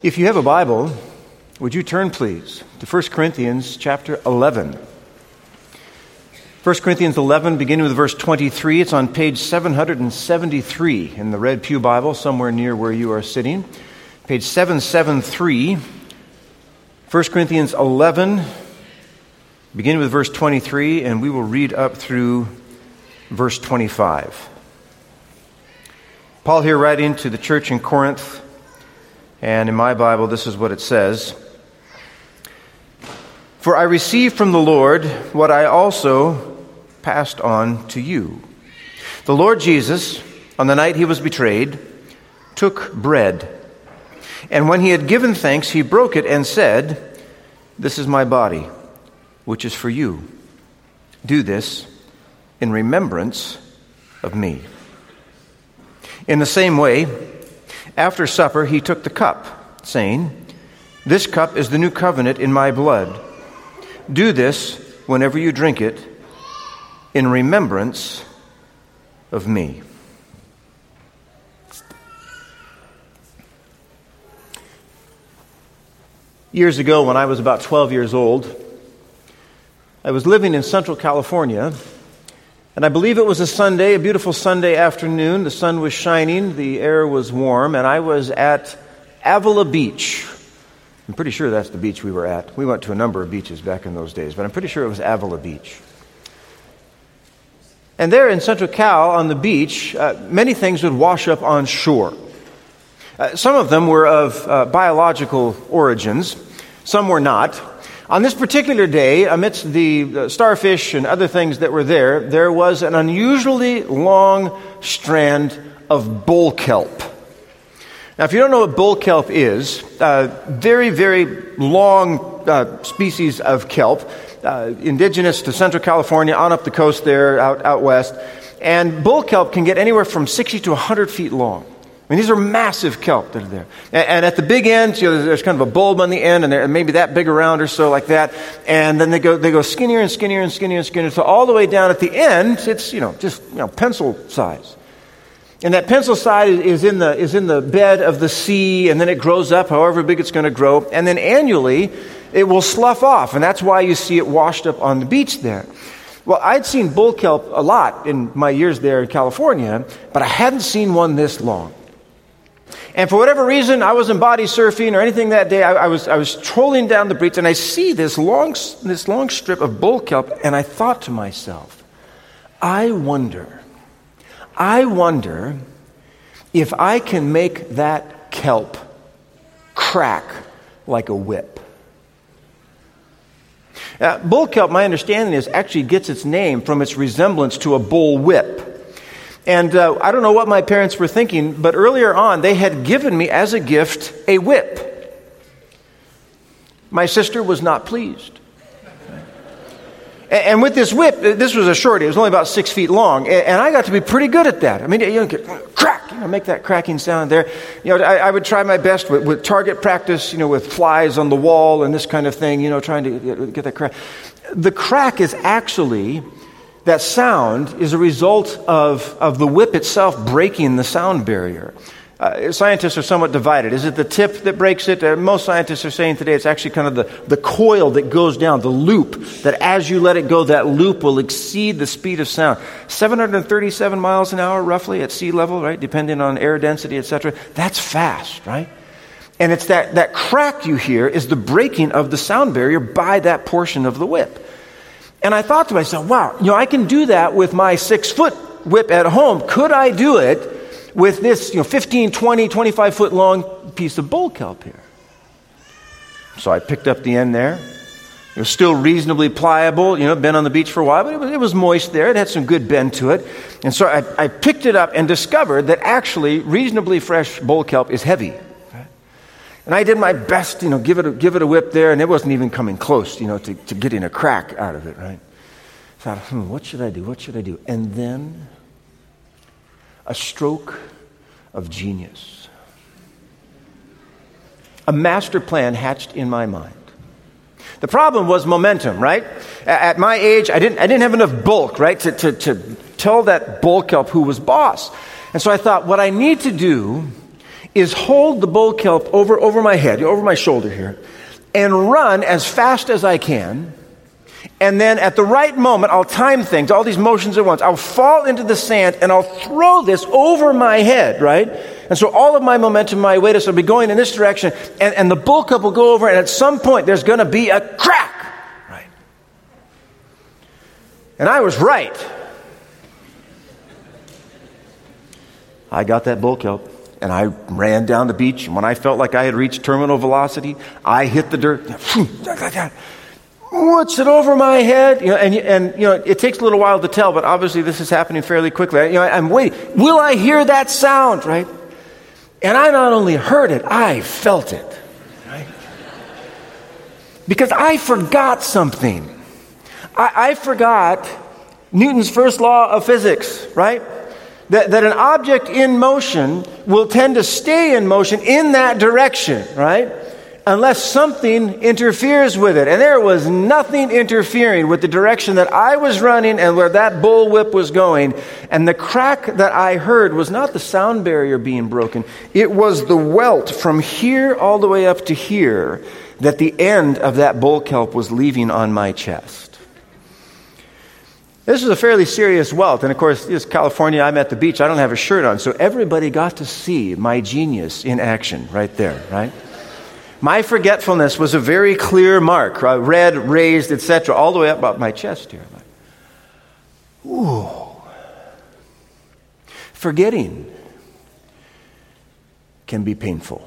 If you have a Bible, would you turn, please, to 1 Corinthians chapter 11. 1 Corinthians 11, beginning with verse 23. It's on page 773 in the Red Pew Bible, somewhere near where you are sitting. Page 773, 1 Corinthians 11, beginning with verse 23, and we will read up through verse 25. Paul here writing to the church in Corinth, and in my Bible, this is what it says. For I received from the Lord what I also passed on to you. The Lord Jesus, on the night he was betrayed, took bread. And when he had given thanks, he broke it and said, "This is my body, which is for you. Do this in remembrance of me." In the same way, after supper, he took the cup, saying, "This cup is the new covenant in my blood. Do this whenever you drink it in remembrance of me." Years ago, when I was about 12 years old, I was living in Central California, and I believe it was a Sunday, a beautiful Sunday afternoon. The sun was shining, the air was warm, and I was at Avila Beach. I'm pretty sure that's the beach we were at. We went to a number of beaches back in those days, but I'm pretty sure it was Avila Beach. And there in Central Cal on the beach, many things would wash up on shore. Some of them were of biological origins, some were not. On this particular day, amidst the starfish and other things that were there was an unusually long strand of bull kelp. Now, if you don't know what bull kelp is, very, very long species of kelp, indigenous to Central California, on up the coast there, out west. And bull kelp can get anywhere from 60 to 100 feet long. I mean, these are massive kelp that are there. And at the big end, there's kind of a bulb on the end, and they're maybe that big around or so, like that. And then they go skinnier and skinnier and skinnier and skinnier. So all the way down at the end, it's just pencil size. And that pencil size is in the bed of the sea, and then it grows up, however big it's going to grow. And then annually, it will slough off, and that's why you see it washed up on the beach there. Well, I'd seen bull kelp a lot in my years there in California, but I hadn't seen one this long. And for whatever reason, I wasn't body surfing or anything that day. I was trolling down the beach, and I see this long strip of bull kelp, and I thought to myself, I wonder if I can make that kelp crack like a whip. Bull kelp, my understanding is, actually gets its name from its resemblance to a bull whip. And I don't know what my parents were thinking, but earlier on, they had given me as a gift a whip. My sister was not pleased. And with this whip, this was a short, it was only about 6 feet long, and I got to be pretty good at that. I mean, crack, make that cracking sound there. I would try my best with target practice, with flies on the wall and this kind of thing, trying to get that crack. The crack is actually... That sound is a result of the whip itself breaking the sound barrier. Scientists are somewhat divided. Is it the tip that breaks it? Most scientists are saying today it's actually kind of the coil that goes down, the loop, that as you let it go, that loop will exceed the speed of sound. 737 miles an hour roughly at sea level, right? Depending on air density, etc. That's fast, right? And it's that crack you hear is the breaking of the sound barrier by that portion of the whip. And I thought to myself, wow, I can do that with my 6-foot whip at home. Could I do it with this 15, 20, 25-foot long piece of bull kelp here? So I picked up the end there. It was still reasonably pliable, been on the beach for a while, but it was moist there. It had some good bend to it. And so I picked it up and discovered that actually reasonably fresh bull kelp is heavy. And I did my best, give it a whip there, and it wasn't even coming close, to getting a crack out of it, right? I thought, what should I do? And then a stroke of genius. A master plan hatched in my mind. The problem was momentum, right? At my age, I didn't have enough bulk, right, to tell that bull kelp who was boss. And so I thought, what I need to do is hold the bull kelp over my head, over my shoulder here, and run as fast as I can. And then at the right moment, I'll time things, all these motions at once. I'll fall into the sand and I'll throw this over my head, right? And so all of my momentum, my weight will be going in this direction. And the bull kelp will go over, and at some point there's going to be a crack, right? And I was right. I got that bull kelp. And I ran down the beach, and when I felt like I had reached terminal velocity, I hit the dirt. What's it over my head? And it takes a little while to tell, but obviously this is happening fairly quickly. I'm waiting. Will I hear that sound, right? And I not only heard it, I felt it, right? Because I forgot something. I forgot Newton's first law of physics, right? That an object in motion will tend to stay in motion in that direction, right? Unless something interferes with it. And there was nothing interfering with the direction that I was running and where that bullwhip was going. And the crack that I heard was not the sound barrier being broken. It was the welt from here all the way up to here that the end of that bull kelp was leaving on my chest. This is a fairly serious welt, and of course, this is California, I'm at the beach, I don't have a shirt on, so everybody got to see my genius in action right there, right? My forgetfulness was a very clear mark, red, raised, etc., all the way up about my chest here. Ooh. Forgetting can be painful.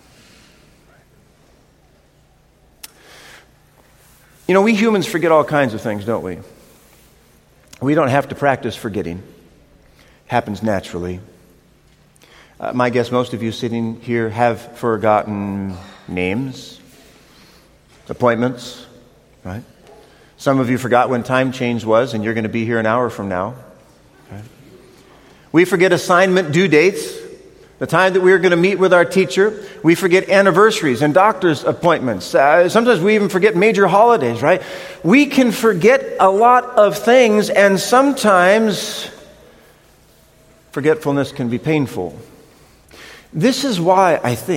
We humans forget all kinds of things, don't we? We don't have to practice forgetting. It happens naturally. My guess most of you sitting here have forgotten names, appointments, right? Some of you forgot when time change was, and you're going to be here an hour from now. Right? We forget assignment due dates, the time that we're going to meet with our teacher. We forget anniversaries and doctor's appointments. Sometimes we even forget major holidays, right? We can forget a lot of things, and sometimes forgetfulness can be painful. This is why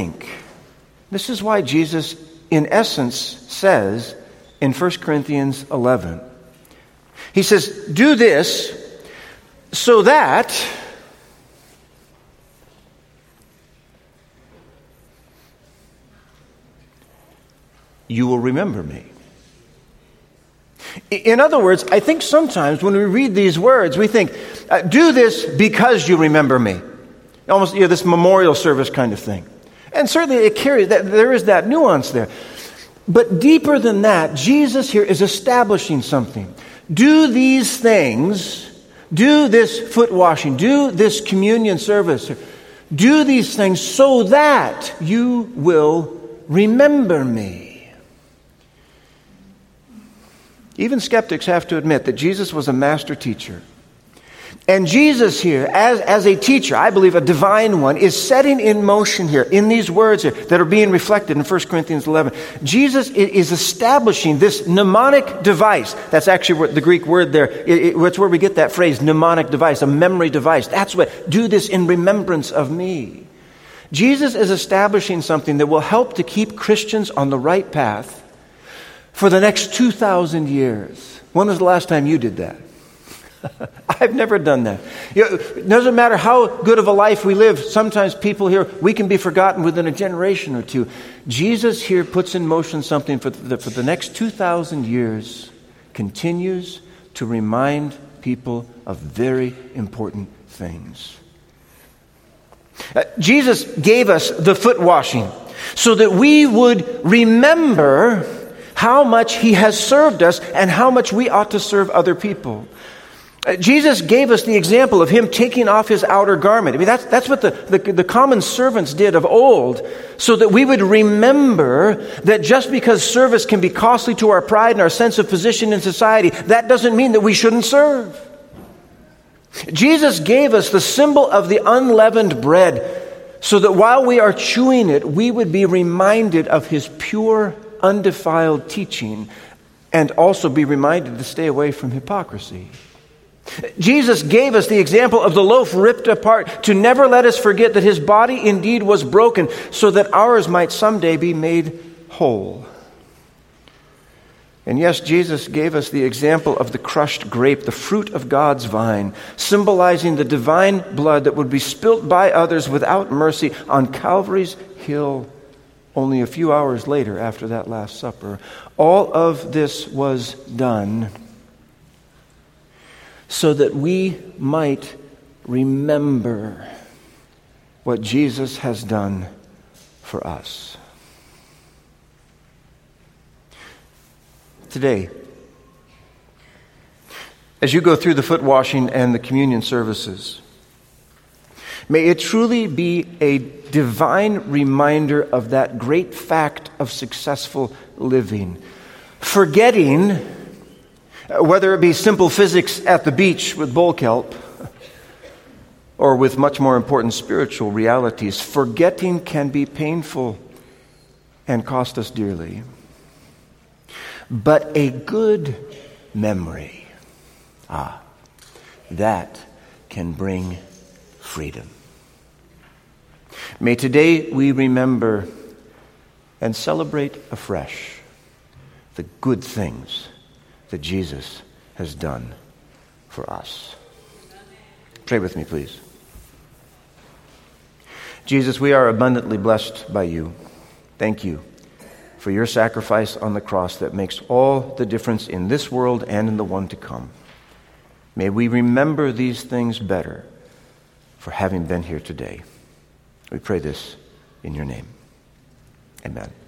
Jesus, in essence, says in 1 Corinthians 11, he says, do this so that you will remember me. In other words, I think sometimes when we read these words, we think, do this because you remember me. Almost this memorial service kind of thing. And certainly it carries that, there is that nuance there. But deeper than that, Jesus here is establishing something. Do these things, do this foot washing, do this communion service, do these things so that you will remember me. Even skeptics have to admit that Jesus was a master teacher. And Jesus here, as a teacher, I believe a divine one, is setting in motion here, in these words here, that are being reflected in 1 Corinthians 11. Jesus is establishing this mnemonic device. That's actually what the Greek word there, it's where we get that phrase, mnemonic device, a memory device. That's what, do this in remembrance of me. Jesus is establishing something that will help to keep Christians on the right path for the next 2,000 years. When was the last time you did that? I've never done that. It doesn't matter how good of a life we live. Sometimes people here, we can be forgotten within a generation or two. Jesus here puts in motion something for the next 2,000 years, continues to remind people of very important things. Jesus gave us the foot washing so that we would remember how much he has served us and how much we ought to serve other people. Jesus gave us the example of him taking off his outer garment. I mean, that's what the common servants did of old, so that we would remember that just because service can be costly to our pride and our sense of position in society, that doesn't mean that we shouldn't serve. Jesus gave us the symbol of the unleavened bread, so that while we are chewing it, we would be reminded of his pure, undefiled teaching, and also be reminded to stay away from hypocrisy. Jesus gave us the example of the loaf ripped apart to never let us forget that his body indeed was broken so that ours might someday be made whole. And yes, Jesus gave us the example of the crushed grape, the fruit of God's vine, symbolizing the divine blood that would be spilt by others without mercy on Calvary's hill only a few hours later after that Last Supper. All of this was done so that we might remember what Jesus has done for us. Today, as you go through the foot washing and the communion services, may it truly be a divine reminder of that great fact of successful living. Forgetting, whether it be simple physics at the beach with bull kelp, or with much more important spiritual realities, forgetting can be painful and cost us dearly. But a good memory, that can bring freedom. May today we remember and celebrate afresh the good things that Jesus has done for us. Pray with me, please. Jesus, we are abundantly blessed by you. Thank you for your sacrifice on the cross that makes all the difference in this world and in the one to come. May we remember these things better for having been here today. We pray this in your name. Amen.